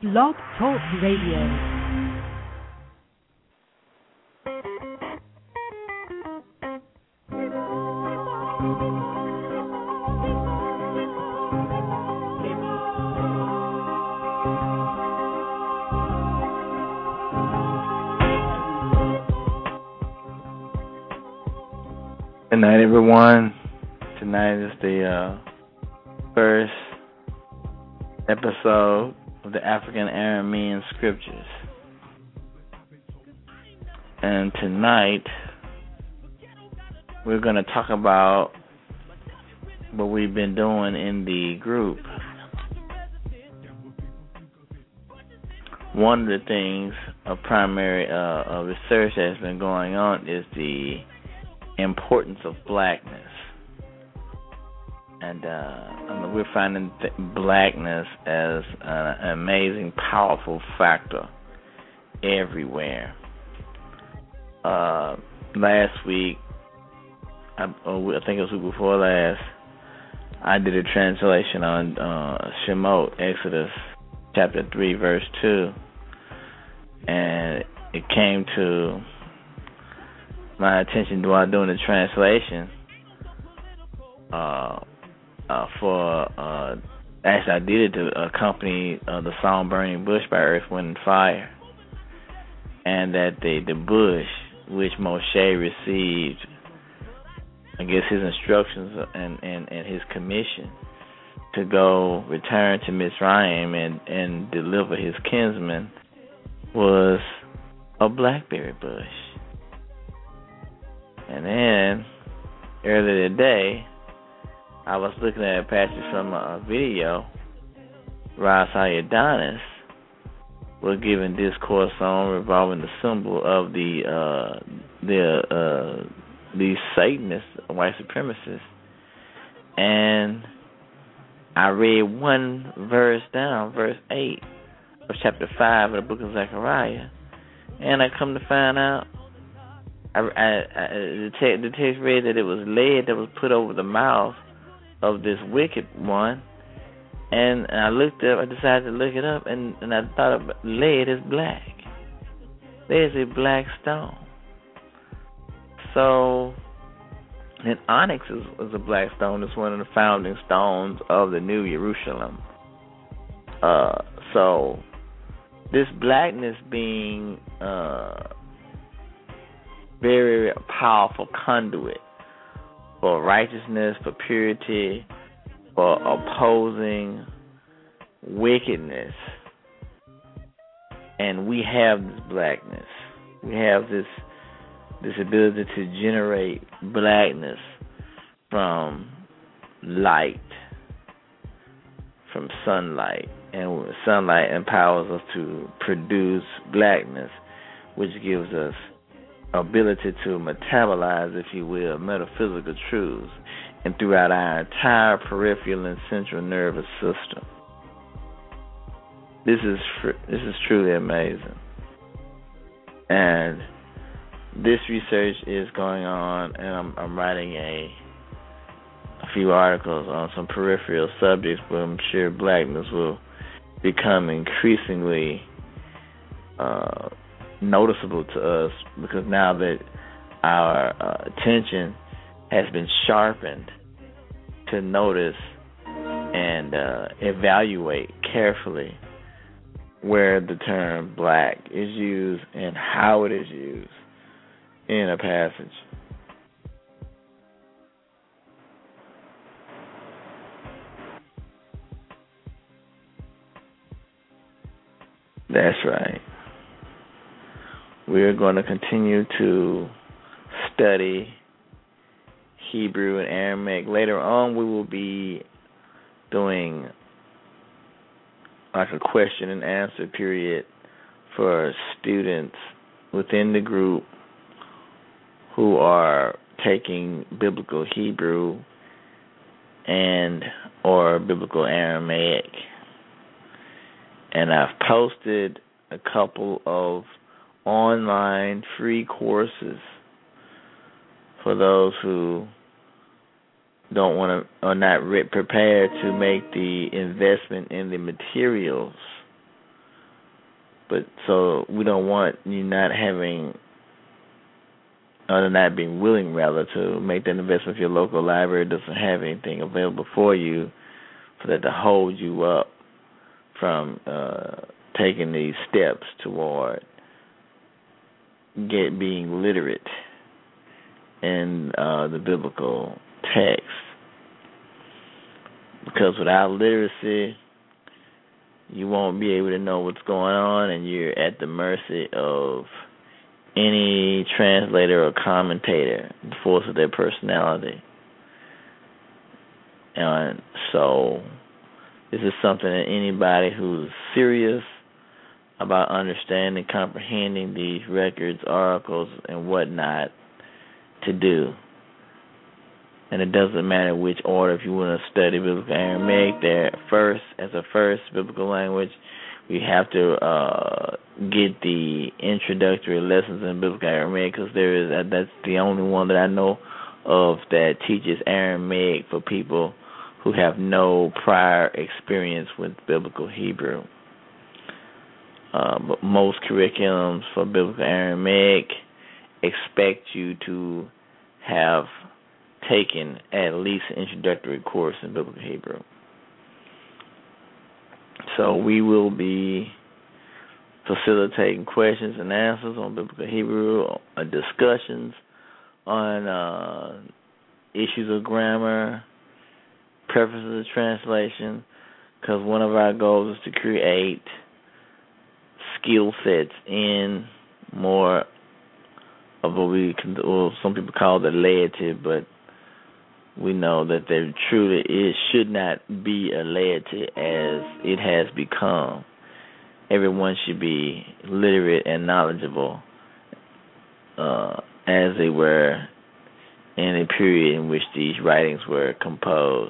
Blog Talk Radio. Good night, everyone. Tonight is the first episode of the African Aramean Scriptures. And tonight, we're going to talk about what we've been doing in the group. One of the things of primary research that's been going on is the importance of blackness. And we're finding blackness as an amazing, powerful factor everywhere. Last week, I think it was the week before last, I did a translation on Shemot, Exodus chapter 3, verse 2. And it came to my attention while doing the translation actually I did it to accompany the song Burning Bush by Earth, Wind and Fire, and that the bush which Moshe received, I guess his instructions and his commission to go return to Mitzrayim and deliver his kinsmen was a blackberry bush. And then earlier today, I was looking at a passage from a video. Ras Adonis was giving discourse on revolving the symbol of these Satanists, white supremacists, and I read one verse down, verse 8 of chapter 5 of the book of Zechariah, and I come to find out the text read that it was lead that was put over the mouth of this wicked one, and I decided to look it up, and I thought lead is black. Lead is a black stone. So, and onyx is a black stone. It's one of the founding stones of the New Jerusalem. So, this blackness being very powerful conduit for righteousness, for purity, for opposing wickedness. And we have this blackness. We have this ability to generate blackness from light, from sunlight. And sunlight empowers us to produce blackness, which gives us ability to metabolize, if you will, metaphysical truths, and throughout our entire peripheral and central nervous system. This is truly amazing, and this research is going on, and I'm writing a few articles on some peripheral subjects where I'm sure blackness will become increasingly noticeable to us, because now that our attention has been sharpened to notice and evaluate carefully where the term black is used and how it is used in a passage. That's right. We're going to continue to study Hebrew and Aramaic. Later on, we will be doing like a question and answer period for students within the group who are taking biblical Hebrew and or biblical Aramaic. And I've posted a couple of online free courses for those who don't want to, are not prepared to make the investment in the materials But so we don't want you not having, or not being willing, rather, to make that investment if your local library doesn't have anything available for you, for that to hold you up from taking these steps toward being literate in the biblical text. Because without literacy, you won't be able to know what's going on, and you're at the mercy of any translator or commentator, the force of their personality. And so this is something that anybody who's serious about understanding, comprehending these records, oracles, and whatnot to do. And it doesn't matter which order. If you want to study Biblical Aramaic there first, as a first biblical language, we have to get the introductory lessons in Biblical Aramaic, because that's the only one that I know of that teaches Aramaic for people who have no prior experience with Biblical Hebrew. But most curriculums for Biblical Aramaic expect you to have taken at least an introductory course in Biblical Hebrew. So we will be facilitating questions and answers on Biblical Hebrew, discussions on issues of grammar, prefaces of translation, because one of our goals is to create skill sets in more of what some people call the laity, but we know that there truly should not be a laity as it has become. Everyone should be literate and knowledgeable as they were in a period in which these writings were composed.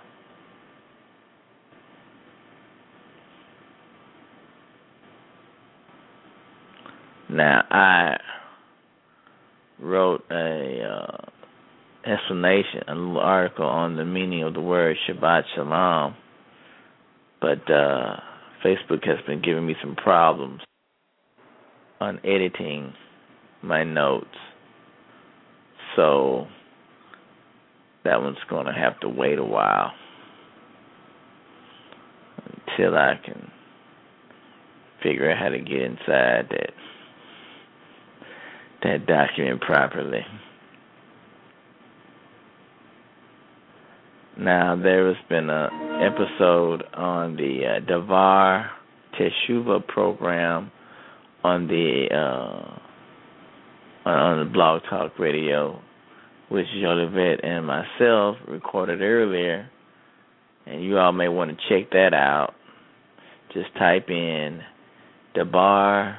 Now, I wrote a explanation, a little article on the meaning of the word Shabbat Shalom, but Facebook has been giving me some problems on editing my notes, so that one's going to have to wait a while until I can figure out how to get inside that document properly. Now, there has been an episode on the Davar Teshuvah program on the Blog Talk Radio, which Jolivet and myself recorded earlier, and you all may want to check that out. Just type in Davar,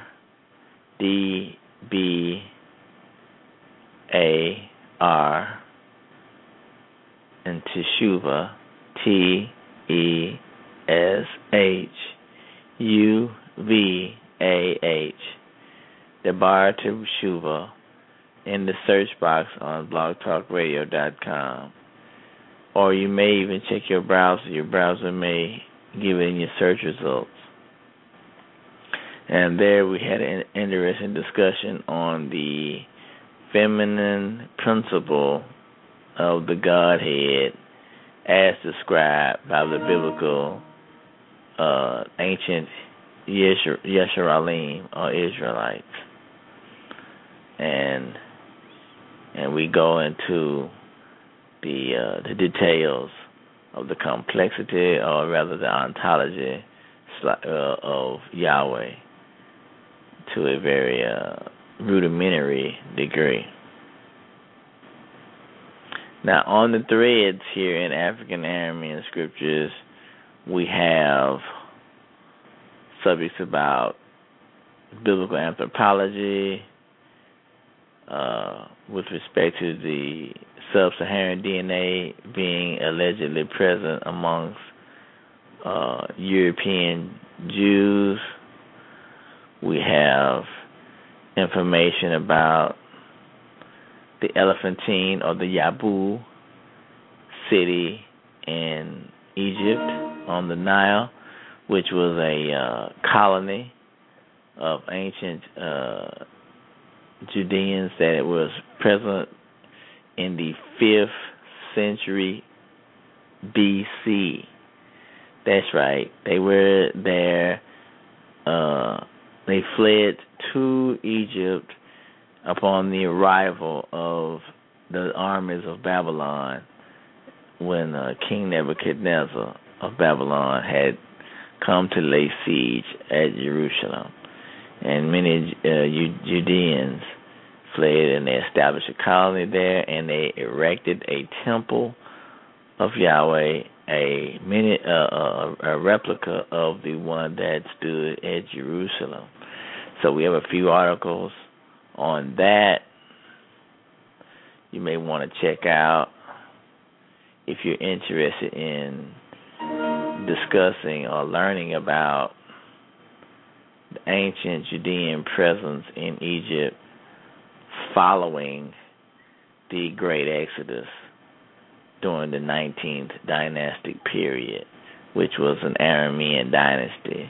D-B-A-R, and Teshuvah, T-E-S-H-U-V-A-H, Davar Teshuvah, in the search box on blogtalkradio.com. Or you may even check your browser. Your browser may give it in your search results. And there we had an interesting discussion on the feminine principle of the Godhead as described by the biblical ancient Yeshuralim, or Israelites. And we go into the details of the complexity, or rather the ontology of Yahweh to a very rudimentary degree. Now, on the threads here in African Aramean scriptures, we have subjects about biblical anthropology, with respect to the sub-Saharan DNA being allegedly present amongst European Jews. We have information about the Elephantine, or the Yabu city in Egypt on the Nile, which was a colony of ancient Judeans that it was present in the 5th century BC. That's right. They were there. They fled to Egypt upon the arrival of the armies of Babylon when King Nebuchadnezzar of Babylon had come to lay siege at Jerusalem. And many Judeans fled, and they established a colony there, and they erected a temple of Yahweh, a replica of the one that stood at Jerusalem. So we have a few articles on that you may want to check out if you're interested in discussing or learning about the ancient Judean presence in Egypt following the Great Exodus during the 19th dynastic period, which was an Aramean dynasty.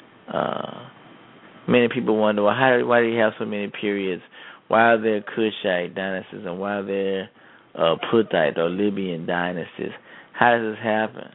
Many people wonder, well, why do you have so many periods? Why are there Kushite dynasties and why are there Puttite or Libyan dynasties? How does this happen?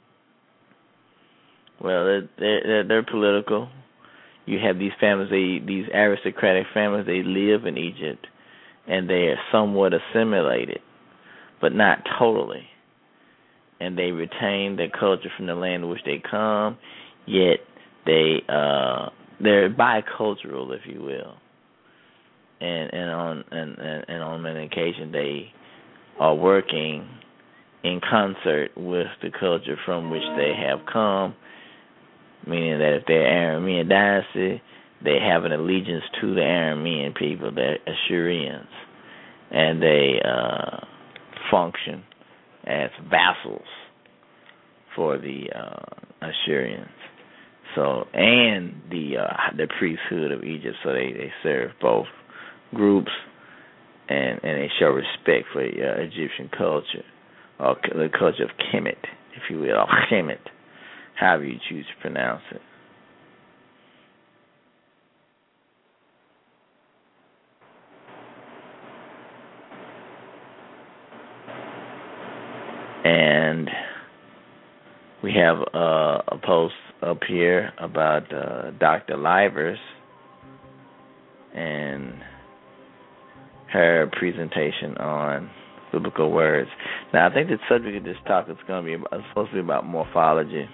Well, they're political. You have these families, these aristocratic families, they live in Egypt, and they are somewhat assimilated, but not totally. And they retain their culture from the land in which they come, yet they're bicultural, if you will. And on many occasions they are working in concert with the culture from which they have come, meaning that if they're Aramean dynasty, they have an allegiance to the Aramean people, the Assyrians, and they function as vassals for the Assyrians. So, and the priesthood of Egypt, so they serve both groups, and they show respect for Egyptian culture, or the culture of Kemet, if you will, or Kemet, however you choose to pronounce it. And we have a post up here about Dr. Livers and her presentation on biblical words. Now, I think the subject of this talk is supposed to be about morphology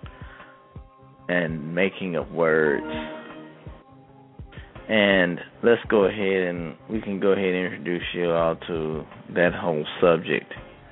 and making of words. And let's go ahead and we can go ahead and introduce you all to that whole subject.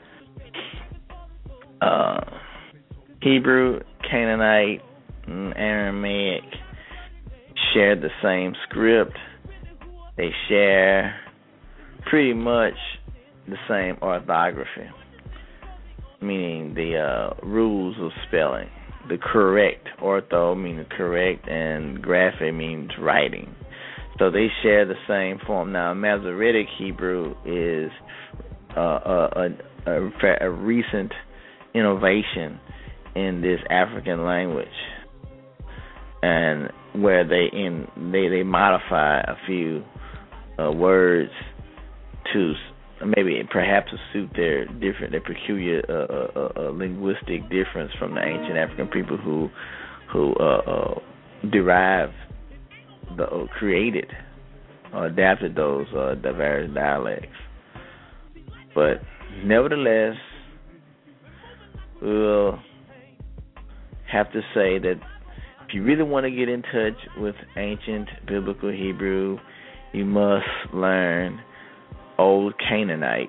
Hebrew, Canaanite, and Aramaic share the same script. They share pretty much the same orthography, meaning the rules of spelling. The correct, ortho means correct, and graphe means writing. So they share the same form. Now, Masoretic Hebrew is a recent innovation in this African language, and where they modify a few words to perhaps to suit their peculiar linguistic difference from the ancient African people who derived created or adapted those the various dialects. But nevertheless, we'll have to say that if you really want to get in touch with ancient biblical Hebrew, you must learn Old Canaanite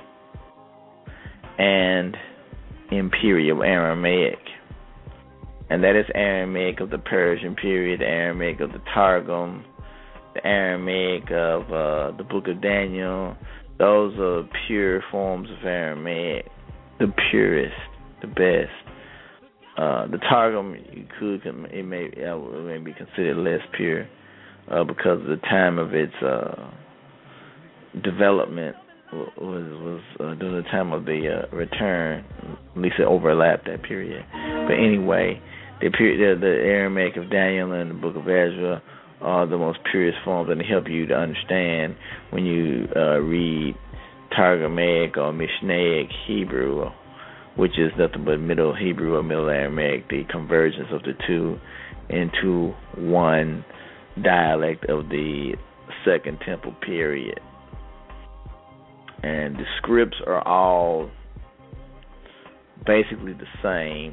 and Imperial Aramaic. And that is Aramaic of the Persian period, the Aramaic of the Targum, the Aramaic of the Book of Daniel. Those are pure forms of Aramaic, the purest, the best. The Targum, it may be considered less pure because of the time of its development was during the time of the return. At least it overlapped that period. But anyway, the Aramaic of Daniel and the Book of Ezra are the most purest forms and help you to understand when you read Targumaic or Mishnaic Hebrew, which is nothing but Middle Hebrew or Middle Aramaic, the convergence of the two into one dialect of the Second Temple period. And the scripts are all basically the same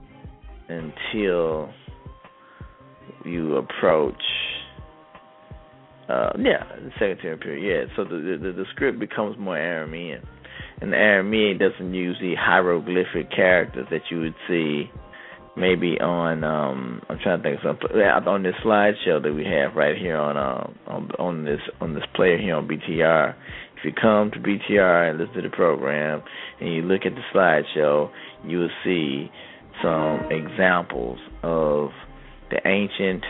until you approach the Second Temple period. So the script becomes more Aramean. And the Aramean doesn't use the hieroglyphic characters that you would see maybe on I'm trying to think of something on this slideshow that we have right here on this player here on BTR. If you come to BTR and listen to the program and you look at the slideshow, you will see some examples of the ancient,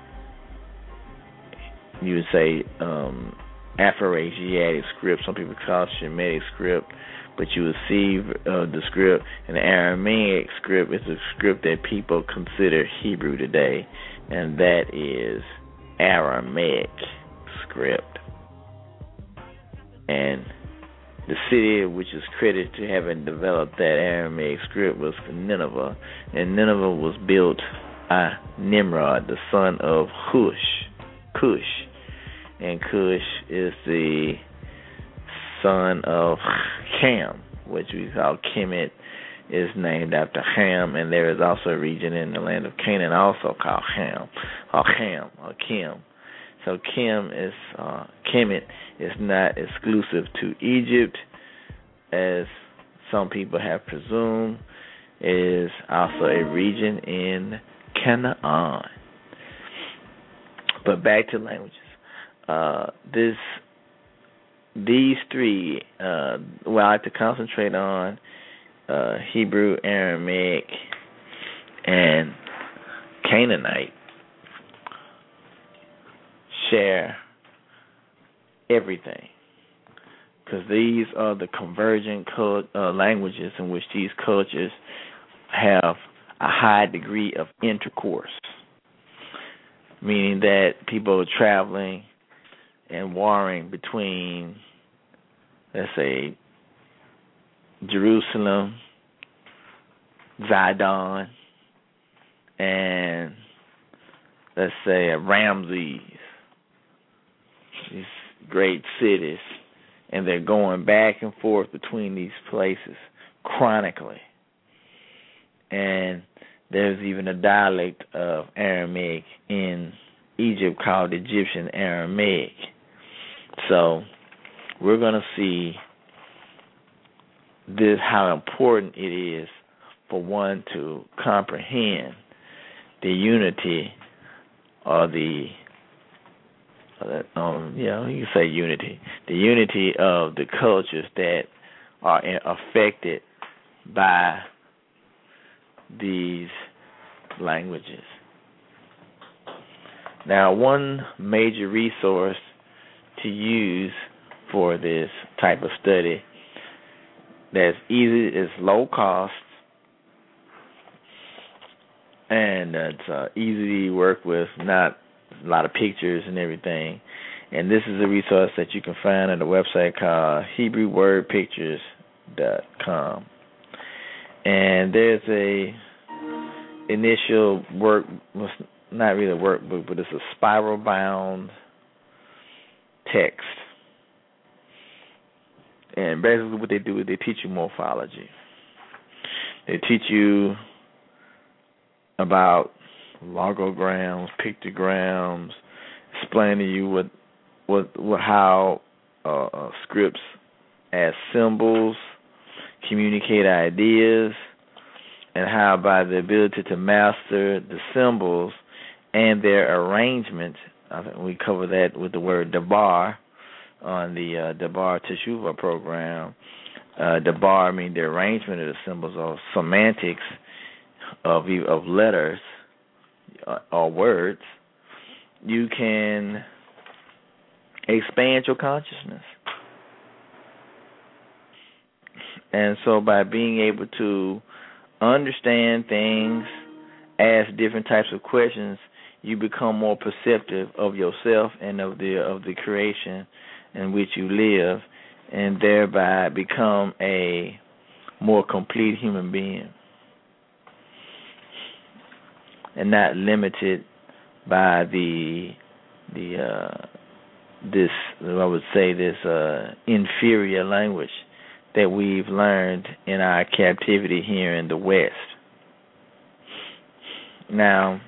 you would say, Afro-Asiatic script. Some people call it Shemitic script, but you will see the script, and the Aramaic script is a script that people consider Hebrew today, and that is Aramaic script. And the city which is credited to having developed that Aramaic script was Nineveh, and Nineveh was built by Nimrod, the son of Cush. And Cush is the son of Ham, which we call Kemet, is named after Ham, and there is also a region in the land of Canaan also called Ham, or Kim. So Kemet is not exclusive to Egypt, as some people have presumed. It is also a region in Canaan. But back to languages. These three, I like to concentrate on Hebrew, Aramaic, and Canaanite, share everything, because these are the convergent languages in which these cultures have a high degree of intercourse, meaning that people are traveling and warring between, let's say, Jerusalem, Zidon, and let's say Ramses, these great cities, and they're going back and forth between these places chronically. And there's even a dialect of Aramaic in Egypt called Egyptian Aramaic. So we're going to see this, how important it is for one to comprehend the unity, or you can say unity, the unity of the cultures that are affected by these languages. Now, one major resource to use for this type of study that's easy, is low cost, and it's easy to work with, not a lot of pictures and everything. And this is a resource that you can find at a website called HebrewWordPictures.com. And there's a initial work, not really a workbook, but it's a spiral bound text. And basically what they do is they teach you morphology. They teach you about logograms, pictograms, explain to you how scripts as symbols communicate ideas, and how by the ability to master the symbols and their arrangement, I think we cover that with the word dabar on the Dabar Teshuvah program. Dabar means the arrangement of the symbols, or semantics of letters or words. You can expand your consciousness. And so by being able to understand things, ask different types of questions, you become more perceptive of yourself and of the creation in which you live, and thereby become a more complete human being, and not limited by this, I would say, this inferior language that we've learned in our captivity here in the West. Now,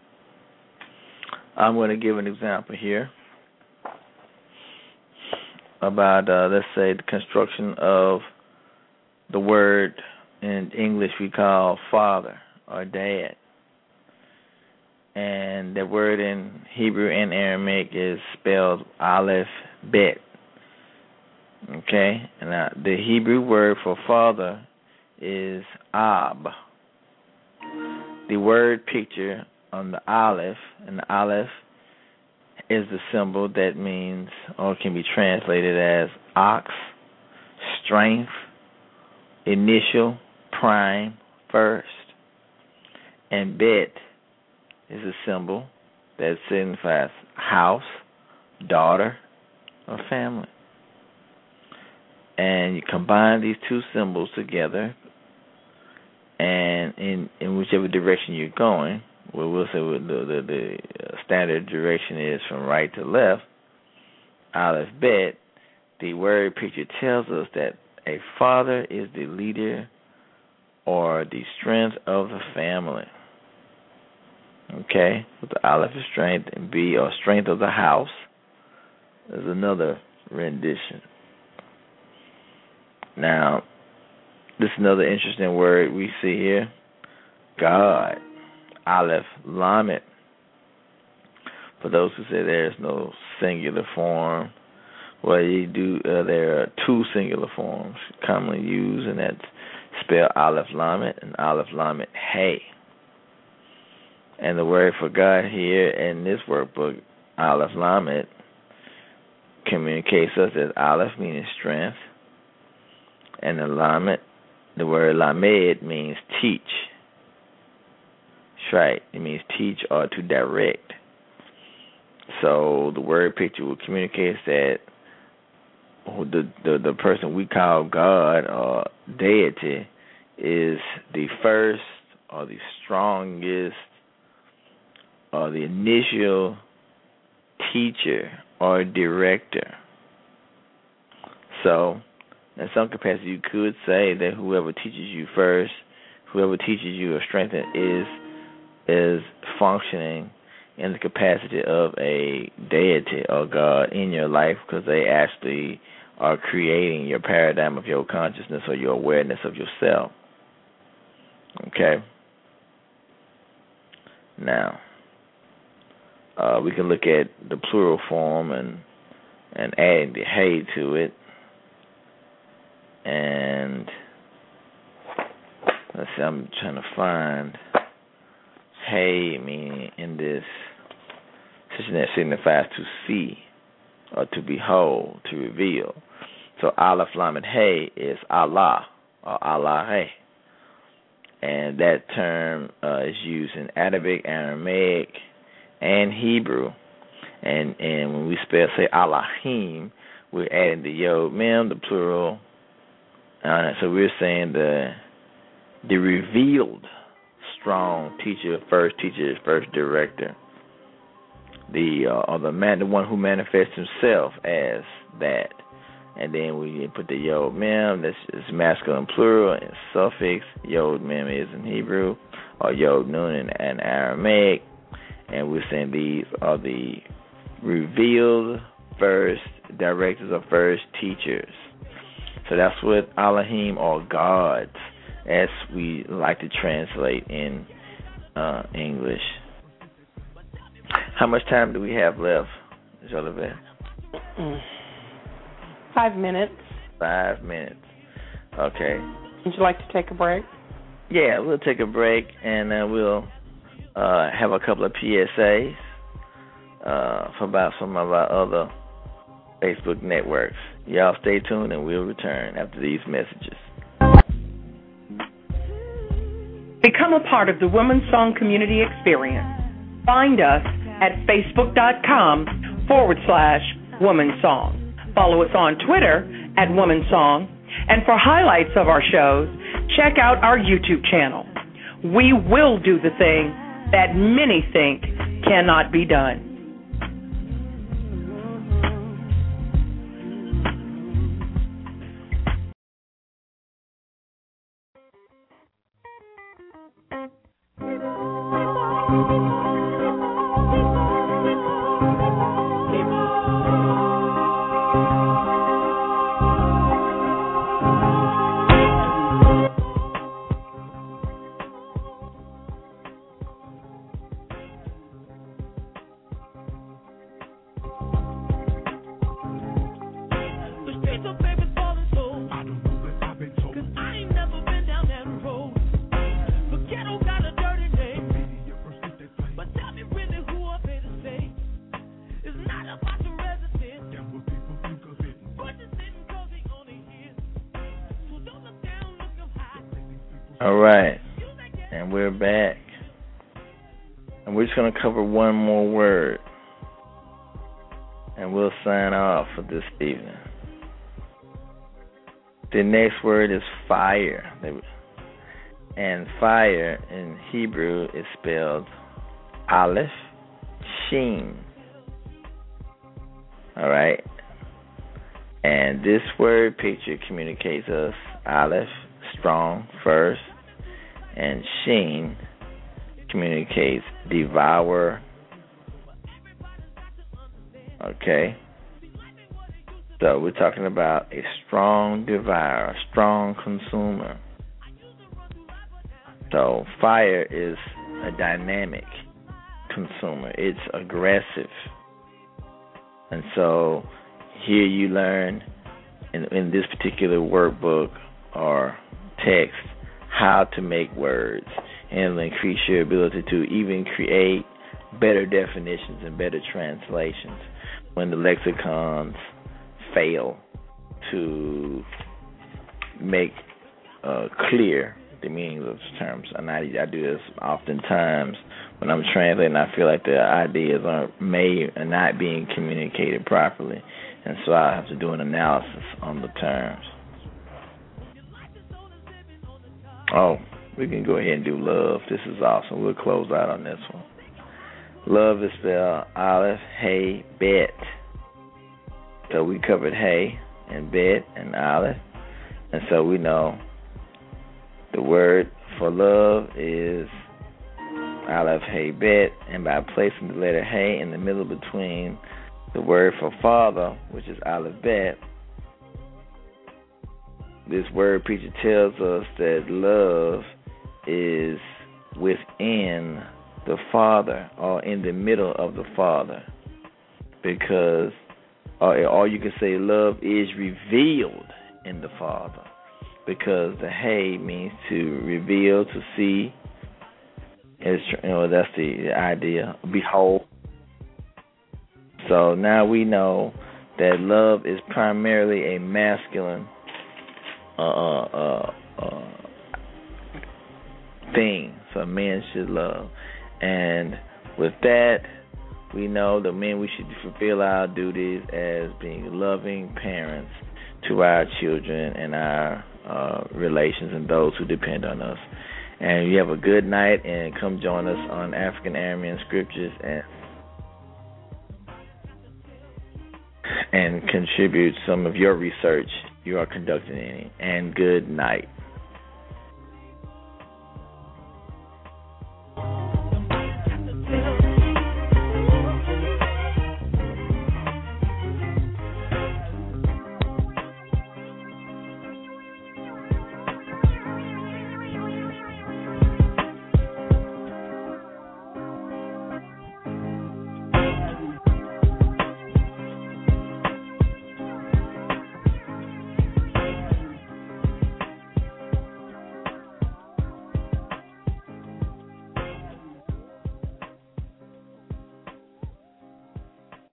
I'm going to give an example here about, let's say, the construction of the word in English we call father or dad. And the word in Hebrew and Aramaic is spelled Aleph Bet. Okay? And the Hebrew word for father is Ab. The word picture on the Aleph, and the Aleph is the symbol that means, or can be translated as ox, strength, initial, prime, first. And Bet is a symbol that signifies house, daughter, or family. And you combine these two symbols together, and in whichever direction you're going, well, we'll say the standard direction is from right to left, Aleph Bet, the word picture tells us that a father is the leader or the strength of the family. Okay, with the Aleph is strength, and B, or strength of the house, is another rendition. Now, this is another interesting word we see here. God, Aleph Lamed. For those who say there is no singular form, well, there are two singular forms commonly used, and that's spelled Aleph Lamed and Aleph Lamed Hey. And the word for God here in this workbook, Aleph Lamed, communicates us as Aleph meaning strength, and the word Lamed means teach. That's right. It means teach or to direct. So the word picture will communicate that the person we call God or deity is the first or the strongest or the initial teacher or director. So, in some capacity, you could say that whoever teaches you first, whoever teaches you or strengthens is functioning in the capacity of a deity or God in your life, because they actually are creating your paradigm of your consciousness or your awareness of yourself. Okay? Now, we can look at the plural form and adding the hey to it. And let's see, I'm trying to find hey meaning in this position that signifies to see or to behold, to reveal. So Aleph Lamed Hey is Allah or Allah Hey. And that term is used in Arabic, Aramaic, and Hebrew. And when we say Allahim, we're adding the Yod Mem, the plural. So we're saying the revealed strong teacher, first director, the one who manifests himself as that. And then we put the Yod Mem, that's masculine plural, and suffix. Yod Mem is in Hebrew, or Yod Nun in Aramaic. And we're saying these are the revealed first directors or first teachers. So that's what Elohim or gods, as we like to translate in English. How much time do we have left, Jolivette? 5 minutes. 5 minutes. Okay. Would you like to take a break? Yeah, we'll take a break, and we'll have a couple of PSAs for about some of our other Facebook networks. Y'all stay tuned, and we'll return after these messages. Become a part of the Women's Song Community Experience. Find us at facebook.com/womansong. Follow us on Twitter at Womansong. And for highlights of our shows, check out our YouTube channel. We will do the thing that many think cannot be done. All right, and we're back. And we're just going to cover one more word, and we'll sign off for this evening. The next word is fire. And fire in Hebrew is spelled Aleph Shin. All right. And this word picture communicates us Aleph, strong, first, and Shin communicates devour. Okay. So we're talking about a strong devourer, a strong consumer. So fire is a dynamic consumer. It's aggressive. And so here you learn in this particular workbook or text how to make words, and it'll increase your ability to even create better definitions and better translations when the lexicons fail to make clear the meanings of terms. And I do this oftentimes when I'm translating. I feel like the ideas may are not being communicated properly, and so I have to do an analysis on the terms. Oh, we can go ahead and do love. This is awesome. We'll close out on this one. Love is spelled Aleph, Hey, Bet. So we covered Hey and Bet and Aleph. And so we know the word for love is Aleph, Hey, Bet. And by placing the letter Hey in the middle between the word for father, which is Aleph, Bet, this word picture tells us that love is within the Father or in the middle of the Father, because or you can say love is revealed in the Father, because the Hey means to reveal, to see. It's, that's the idea. Behold. So now we know that love is primarily a masculine thing, so men should love. And with that, we know that men, we should fulfill our duties as being loving parents to our children and our relations and those who depend on us. And you have a good night, and come join us on African Aramean Scriptures and contribute some of your research you are conducting. And good night.